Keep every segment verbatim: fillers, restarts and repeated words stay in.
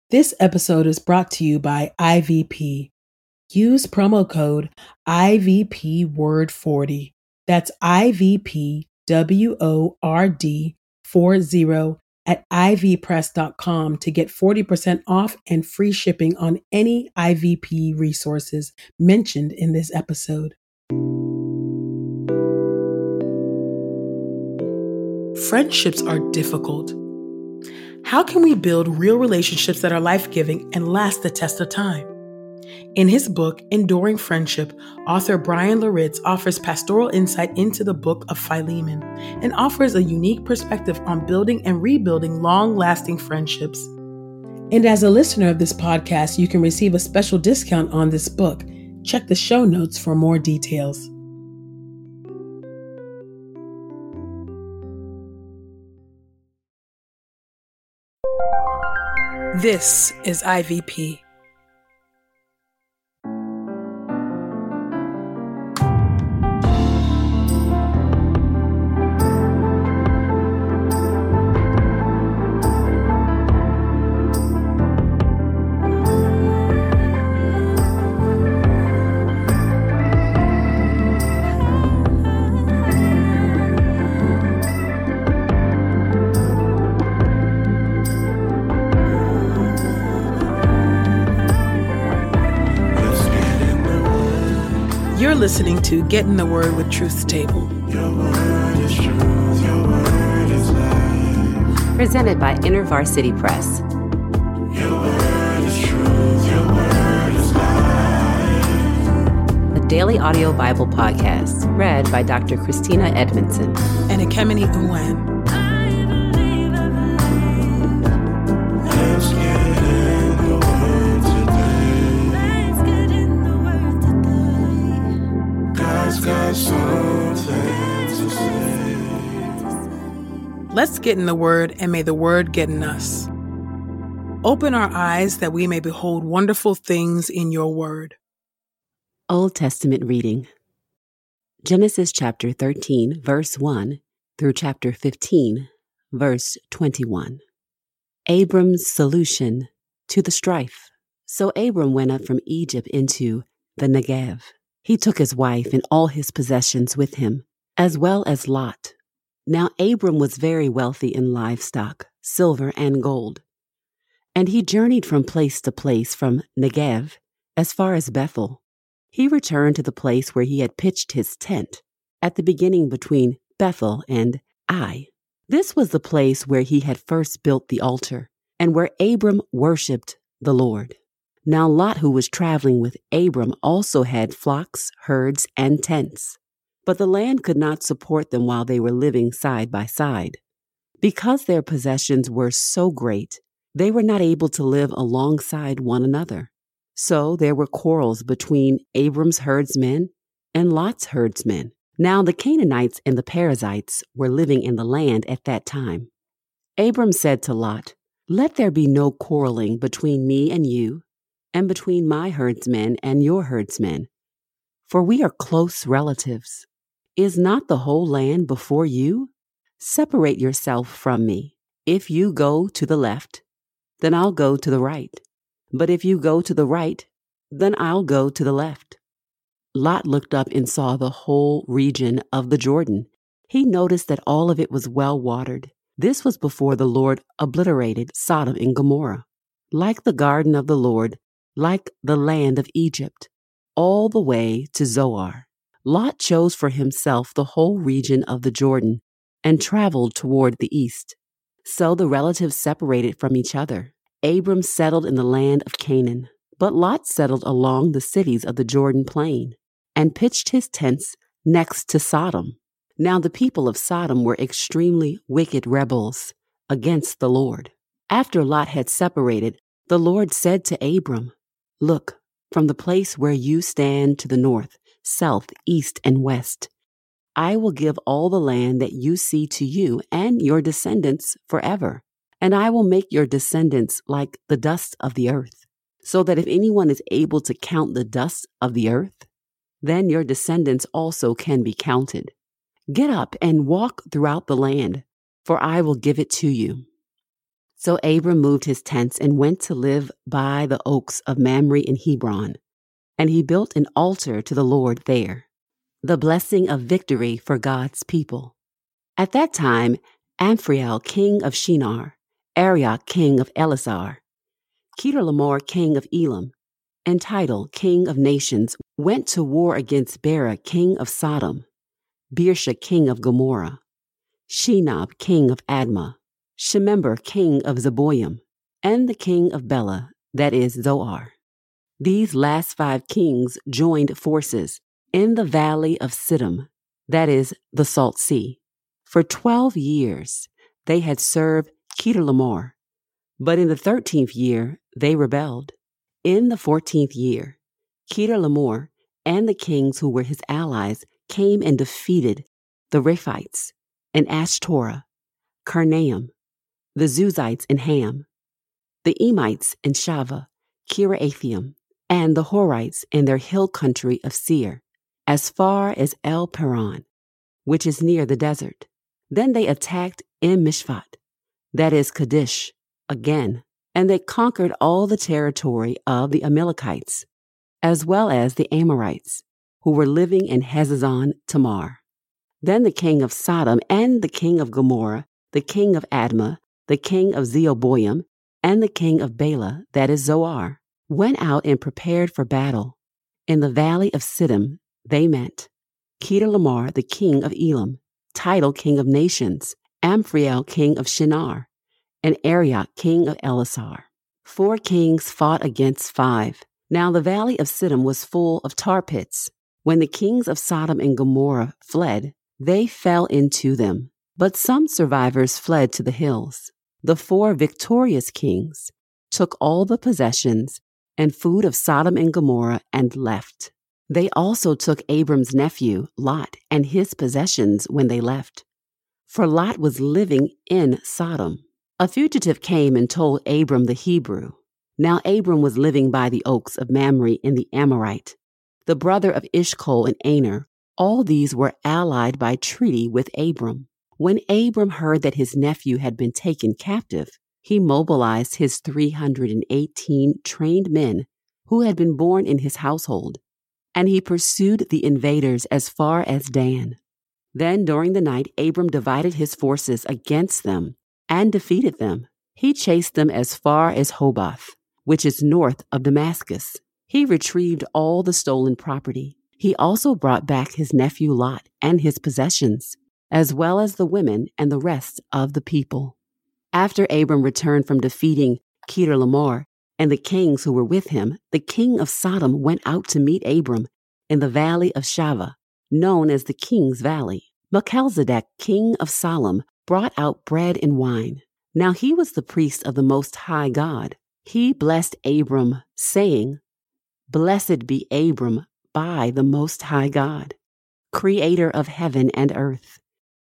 This episode is brought to you by I V P. Use promo code I V P word forty. That's I V P W O R D forty at I V press dot com to get forty percent off and free shipping on any I V P resources mentioned in this episode. Friendships are difficult. How can we build real relationships that are life-giving and last the test of time? In his book, Enduring Friendship, author Bryan Loritts offers pastoral insight into the book of Philemon and offers a unique perspective on building and rebuilding long-lasting friendships. And as a listener of this podcast, you can receive a special discount on this book. Check the show notes for more details. This is I V P. You're listening to Get in the Word with Truth's Table. Your word is truth, your word is life. Presented by InterVarsity Press. Your word is truth, your word is life. A daily audio Bible podcast read by Doctor Christina Edmondson and Ekemini Uwan. Let's get in the word today. Let's get in the word today. God's got something to say. Let's get in the Word, and may the Word get in us. Open our eyes that we may behold wonderful things in your Word. Old Testament reading. Genesis chapter thirteen, verse one through chapter fifteen, verse twenty-one. Abram's solution to the strife. So Abram went up from Egypt into the Negev. He took his wife and all his possessions with him, as well as Lot. Now Abram was very wealthy in livestock, silver, and gold. And he journeyed from place to place from Negev as far as Bethel. He returned to the place where he had pitched his tent, at the beginning between Bethel and Ai. This was the place where he had first built the altar, and where Abram worshipped the Lord. Now Lot, who was traveling with Abram, also had flocks, herds, and tents. But the land could not support them while they were living side by side. Because their possessions were so great, they were not able to live alongside one another. So there were quarrels between Abram's herdsmen and Lot's herdsmen. Now the Canaanites and the Perizzites were living in the land at that time. Abram said to Lot, "Let there be no quarreling between me and you, and between my herdsmen and your herdsmen, for we are close relatives. Is not the whole land before you? Separate yourself from me. If you go to the left, then I'll go to the right. But if you go to the right, then I'll go to the left." Lot looked up and saw the whole region of the Jordan. He noticed that all of it was well watered. This was before the Lord obliterated Sodom and Gomorrah. Like the garden of the Lord, like the land of Egypt, all the way to Zoar. Lot chose for himself the whole region of the Jordan and traveled toward the east. So the relatives separated from each other. Abram settled in the land of Canaan, but Lot settled along the cities of the Jordan plain and pitched his tents next to Sodom. Now the people of Sodom were extremely wicked rebels against the Lord. After Lot had separated, the Lord said to Abram, "Look, from the place where you stand to the north, south, east, and west, I will give all the land that you see to you and your descendants forever. And I will make your descendants like the dust of the earth, so that if anyone is able to count the dust of the earth, then your descendants also can be counted. Get up and walk throughout the land, for I will give it to you." So Abram moved his tents and went to live by the oaks of Mamre in Hebron, and he built an altar to the Lord there, the blessing of victory for God's people. At that time, Amphrael, king of Shinar, Arioch, king of Elazar, Chedorlaomer, king of Elam, and Tidal, king of nations, went to war against Bera, king of Sodom, Birsha, king of Gomorrah, Shenob, king of Admah, Shemember, king of Zeboim, and the king of Bela, that is Zoar. These last five kings joined forces in the valley of Siddim, that is the Salt Sea. For twelve years they had served Chedorlaomer, but in the thirteenth year they rebelled. In the fourteenth year, Chedorlaomer and the kings who were his allies came and defeated the Rephites and Ashtoreth, Karnaim, the Zuzites and Ham, the Emites and Shava, Kiriathaim, and the Horites in their hill country of Seir, as far as El Paran, which is near the desert. Then they attacked En Mishpat, that is Kadesh, again, and they conquered all the territory of the Amalekites, as well as the Amorites, who were living in Hazazon Tamar. Then the king of Sodom and the king of Gomorrah, the king of Admah, the king of Zeboim, and the king of Bela, that is Zoar, went out and prepared for battle. In the valley of Siddim they met Chedorlaomer, the king of Elam, Tidal, king of nations, Amphrael, king of Shinar, and Arioch, king of Elazar. Four kings fought against five. Now the valley of Siddim was full of tar pits. When the kings of Sodom and Gomorrah fled, they fell into them. But some survivors fled to the hills. The four victorious kings took all the possessions and food of Sodom and Gomorrah and left. They also took Abram's nephew, Lot, and his possessions when they left. For Lot was living in Sodom. A fugitive came and told Abram the Hebrew. Now Abram was living by the oaks of Mamre in the Amorite, the brother of Eshcol and Aner. All these were allied by treaty with Abram. When Abram heard that his nephew had been taken captive, he mobilized his three hundred eighteen trained men who had been born in his household, and he pursued the invaders as far as Dan. Then during the night, Abram divided his forces against them and defeated them. He chased them as far as Hobath, which is north of Damascus. He retrieved all the stolen property. He also brought back his nephew Lot and his possessions, as well as the women and the rest of the people. After Abram returned from defeating Chedorlaomer and the kings who were with him, the king of Sodom went out to meet Abram in the valley of Shaveh, known as the King's Valley. Melchizedek, king of Salem, brought out bread and wine. Now he was the priest of the Most High God. He blessed Abram, saying, "Blessed be Abram by the Most High God, creator of heaven and earth.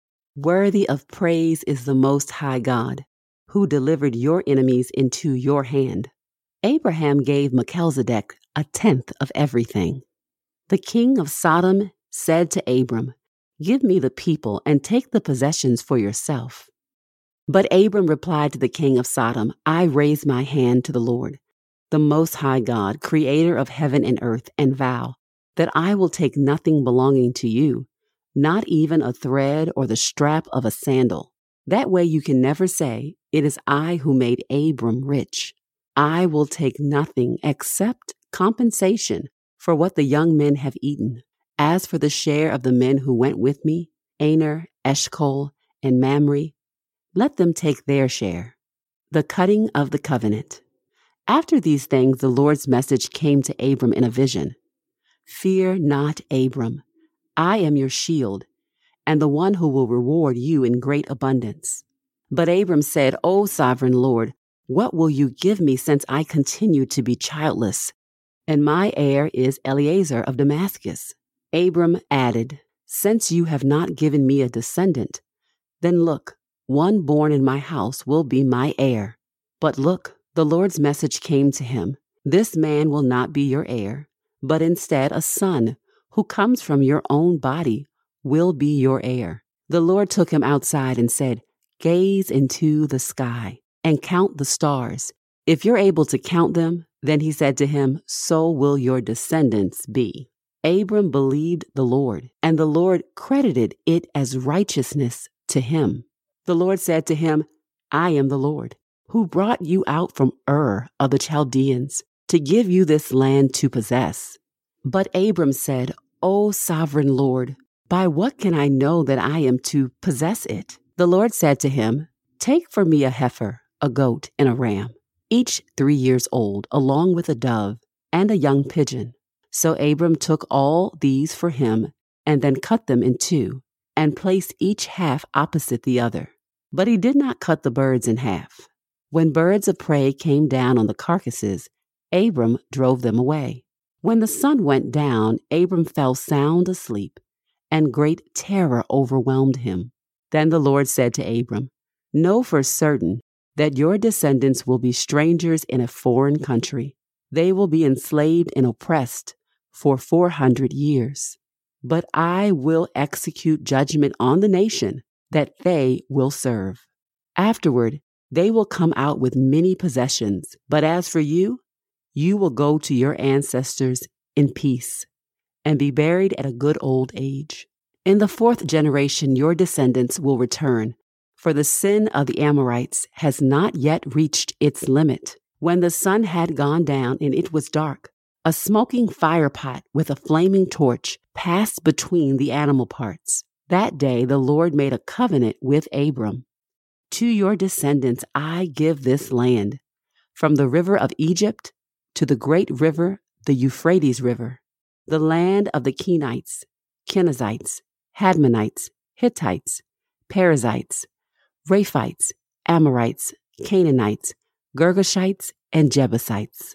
Worthy of praise is the Most High God, who delivered your enemies into your hand." Abraham gave Melchizedek a tenth of everything. The king of Sodom said to Abram, "Give me the people and take the possessions for yourself." But Abram replied to the king of Sodom, "I raise my hand to the Lord, the Most High God, creator of heaven and earth, and vow that I will take nothing belonging to you, not even a thread or the strap of a sandal. That way you can never say, 'It is I who made Abram rich.' I will take nothing except compensation for what the young men have eaten. As for the share of the men who went with me, Aner, Eshcol, and Mamre, let them take their share." The cutting of the covenant. After these things, the Lord's message came to Abram in a vision. "Fear not, Abram. I am your shield, and the one who will reward you in great abundance." But Abram said, "O sovereign Lord, what will you give me since I continue to be childless, and my heir is Eliezer of Damascus?" Abram added, "Since you have not given me a descendant, then look, one born in my house will be my heir." But look, the Lord's message came to him, "This man will not be your heir, but instead a son who comes from your own body will be your heir." The Lord took him outside and said, "Gaze into the sky and count the stars. If you're able to count them, then he said to him, so will your descendants be. Abram believed the Lord, and the Lord credited it as righteousness to him. The Lord said to him, I am the Lord, who brought you out from Ur of the Chaldeans to give you this land to possess. But Abram said, O sovereign Lord, by what can I know that I am to possess it? The Lord said to him, take for me a heifer, a goat, and a ram, each three years old, along with a dove and a young pigeon. So Abram took all these for him and then cut them in two and placed each half opposite the other. But he did not cut the birds in half. When birds of prey came down on the carcasses, Abram drove them away. When the sun went down, Abram fell sound asleep, and great terror overwhelmed him. Then the Lord said to Abram, know for certain that your descendants will be strangers in a foreign country. They will be enslaved and oppressed for four hundred years. But I will execute judgment on the nation that they will serve. Afterward, they will come out with many possessions. But as for you, you will go to your ancestors in peace and be buried at a good old age. In the fourth generation, your descendants will return, for the sin of the Amorites has not yet reached its limit. When the sun had gone down and it was dark, a smoking firepot with a flaming torch passed between the animal parts. That day the Lord made a covenant with Abram. To your descendants I give this land, from the river of Egypt to the great river, the Euphrates River, the land of the Kenites, Kenizzites, Hadmonites, Hittites, Perizzites, Rephites, Amorites, Canaanites, Girgashites, and Jebusites.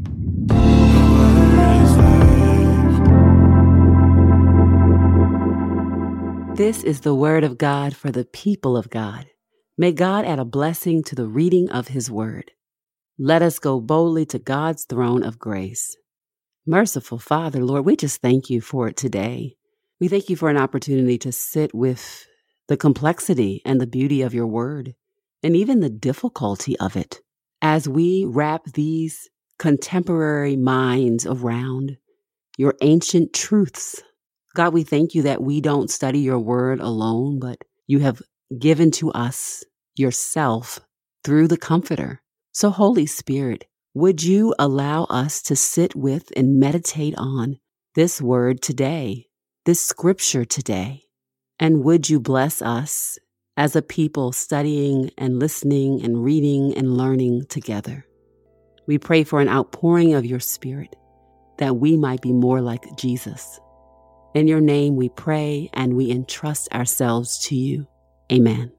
This is the word of God for the people of God. May God add a blessing to the reading of his word. Let us go boldly to God's throne of grace. Merciful Father, Lord, we just thank you for it today. We thank you for an opportunity to sit with the complexity and the beauty of your word, and even the difficulty of it, as we wrap these contemporary minds around your ancient truths. God, we thank you that we don't study your word alone, but you have given to us yourself through the Comforter. So, Holy Spirit, would you allow us to sit with and meditate on this word today, this scripture today? And would you bless us as a people studying and listening and reading and learning together? We pray for an outpouring of your Spirit, that we might be more like Jesus. In your name we pray and we entrust ourselves to you. Amen.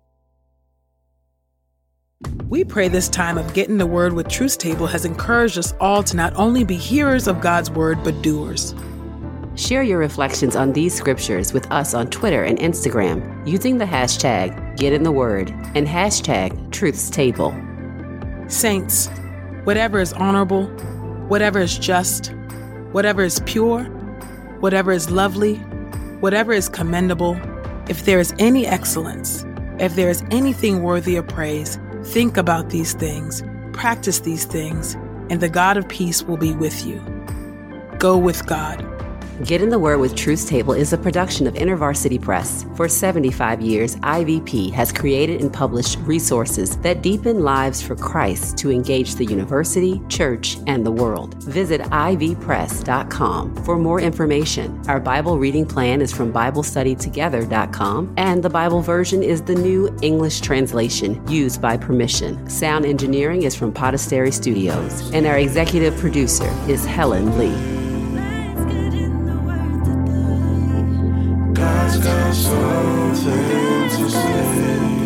We pray this time of Getting the Word with Truth Table has encouraged us all to not only be hearers of God's word, but doers. Share your reflections on these scriptures with us on Twitter and Instagram using the hashtag GetInTheWord and hashtag TruthsTable. Saints, whatever is honorable, whatever is just, whatever is pure, whatever is lovely, whatever is commendable, if there is any excellence, if there is anything worthy of praise, think about these things, practice these things, and the God of peace will be with you. Go with God. Get in the Word with Truth Table is a production of InterVarsity Press. For seventy-five years, I V P has created and published resources that deepen lives for Christ to engage the university, church, and the world. Visit I V press dot com for more information. Our Bible reading plan is from Bible Study Together dot com, and the Bible version is the New English Translation used by permission. Sound engineering is from Podastery Studios, and our executive producer is Helen Lee. God's got something to say.